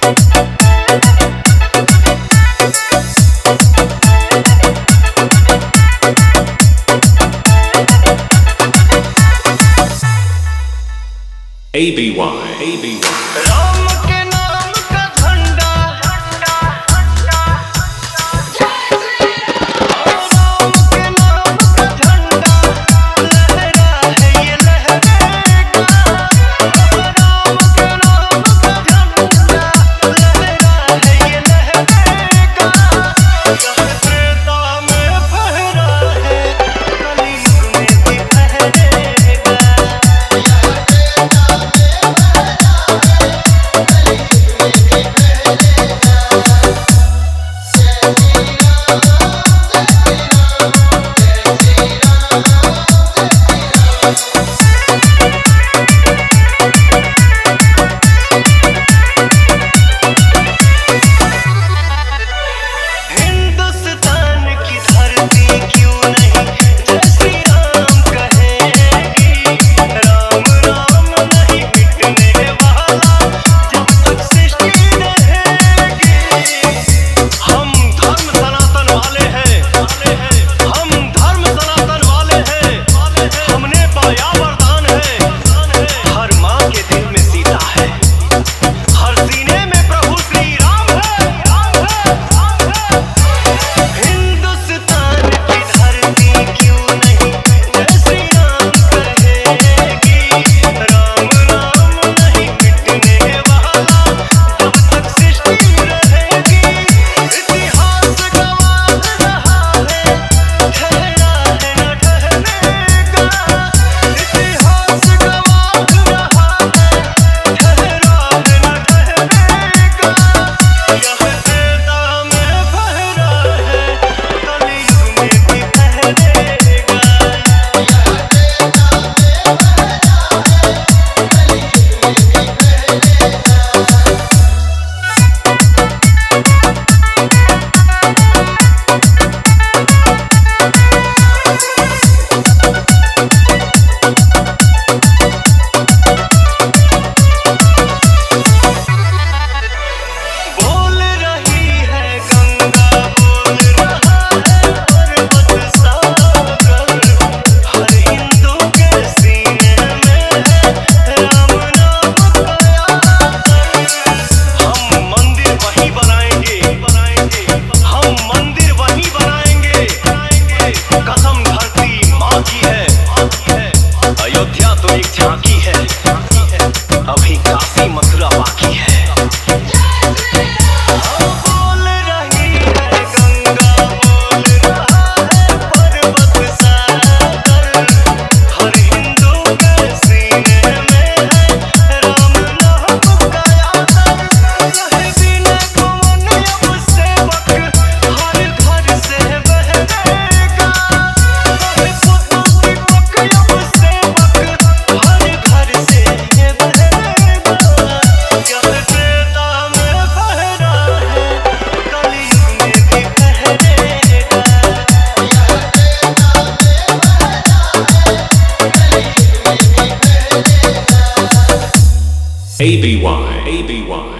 ABY. Ram के नाम का झंडा, राम के नाम का झंडा लहरा है, ये लहरेगा। राम के नाम का झंडा लहरा है, ये लहरेगा। यह त्रेता में फहरा है, कलयुग में भी फहरेगा। हिंदुस्तान की धरती क्यों नहीं जय श्री राम कहेगी। राम नाम नहीं मिटने वाला जब तक सृष्टि रहेगी। हम धर्म सनातन वाले हैं, हम धर्म सनातन वाले हैं। हमने पाया वरदान है, हर माँ के दिल में सीता है, हर सीने में प्रभु श्री राम है। हिंदुस्तान की धरती क्यों नहीं जय श्री राम कहेगी। राम नाम नहीं मिटने वाला जब तक सृष्टि रहेगी। इतिहास गवाह रहा है, ठहरा है न ठहरेगा। इतिहास गवाह रहा है, ठहरा है न ठहरेगा। यह त्रेता में फहरा है, कलयुग में भी फहरेगा। बोल रही है गंगा, बोल रहा है पर्वत सागर। हर हिंदू के सीने में है राम नाम का याद। हम मंदिर वहीं बनाएंगे, हम मंदिर वहीं बनाएंगे। कसम धरती माँ की है, अयोध्या तो एक झांकी है, अभी काशी मथुरा बाकी है। बोल रही है गंगा, बोल रहा है पर्वत सागर। हर हिंदू के सीने में है राम नाम का याद। कहे बिना कौन अब सेवक हर घर से बहरेगा। कहे पुत्र दीपक अब सेवक हर घर से बहरेगा। यह त्रेता में फहरा है, कलयुग में भी फहरेगा। ABY.